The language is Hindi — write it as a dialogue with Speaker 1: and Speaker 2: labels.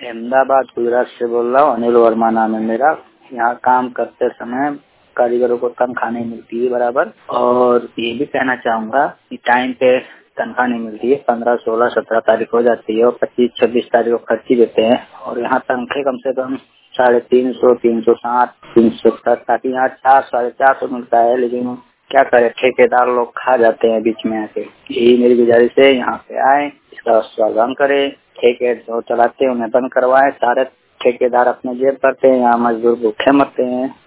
Speaker 1: अहमदाबाद गुजरात से बोल रहा हूँ। अनिल वर्मा नाम है मेरा। यहाँ काम करते समय कारीगरों को तनख्वाह नहीं मिलती है बराबर, और ये भी कहना चाहूँगा कि टाइम पे तनख्वाह नहीं मिलती है। 15, 16, 17 तारीख हो जाती है और 25, 26 तारीख को खर्ची देते हैं, और यहाँ तनख्वाह कम से कम 350, 360, 370, ताकि यहाँ 400, 450 मिलता है। लेकिन क्या करे, ठेकेदार लोग खा जाते हैं बीच में आके। यही मेरी गुजारिश है, यहाँ पे आए, इसका स्वागत करें। ठेके जो चलाते हैं उन्हें बंद करवाएं। सारे ठेकेदार अपने जेब करते हैं, यहाँ मजदूर भूखे मरते हैं।